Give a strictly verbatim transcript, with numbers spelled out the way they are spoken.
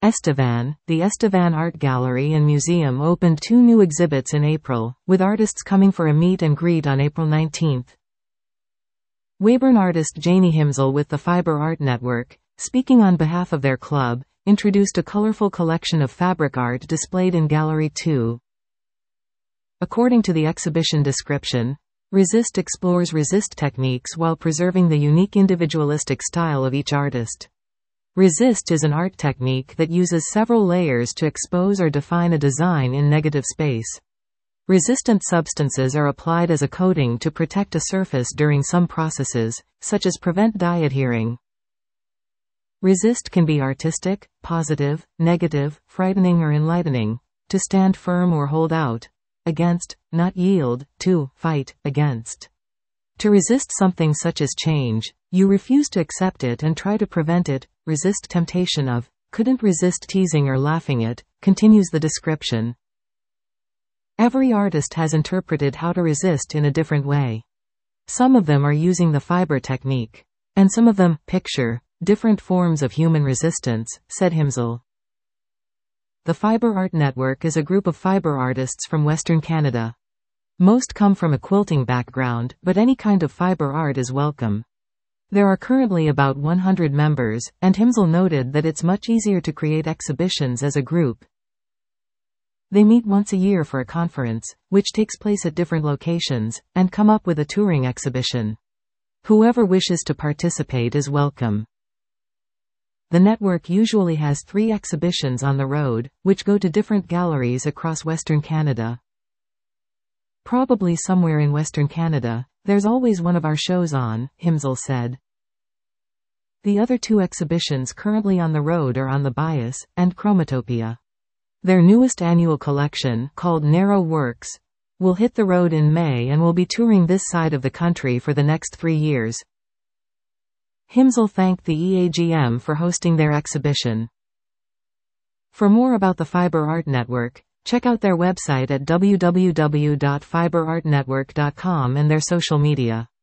Estevan, the Estevan Art Gallery and Museum opened two new exhibits in April, with artists coming for a meet and greet on April nineteenth. Weyburn artist Janie Himzel with the Fiber Art Network, speaking on behalf of their club, introduced a colorful collection of fabric art displayed in Gallery two. According to the exhibition description, Resist explores resist techniques while preserving the unique individualistic style of each artist. Resist is an art technique that uses several layers to expose or define a design in negative space. Resistant substances are applied as a coating to protect a surface during some processes, such as prevent dye adhering. Resist can be artistic, positive, negative, frightening or enlightening. To stand firm or hold out. Against, not yield, to, fight, against. To resist something such as change, you refuse to accept it and try to prevent it, resist temptation of, couldn't resist teasing or laughing at, continues the description. Every artist has interpreted how to resist in a different way. Some of them are using the fiber technique. And some of them, picture, different forms of human resistance, said Himzel. The Fiber Art Network is a group of fiber artists from Western Canada. Most come from a quilting background, but any kind of fiber art is welcome. There are currently about one hundred members, and Himzel noted that it's much easier to create exhibitions as a group. They meet once a year for a conference, which takes place at different locations, and come up with a touring exhibition. Whoever wishes to participate is welcome. The network usually has three exhibitions on the road, which go to different galleries across Western Canada. Probably somewhere in Western Canada, there's always one of our shows on, Himzel said. The other two exhibitions currently on the road are on the Bias, and Chromatopia. Their newest annual collection, called Narrow Works, will hit the road in May and will be touring this side of the country for the next three years. Himzel thanked the E A G M for hosting their exhibition. For more about the Fiber Art Network, check out their website at w w w dot fiber art network dot com and their social media.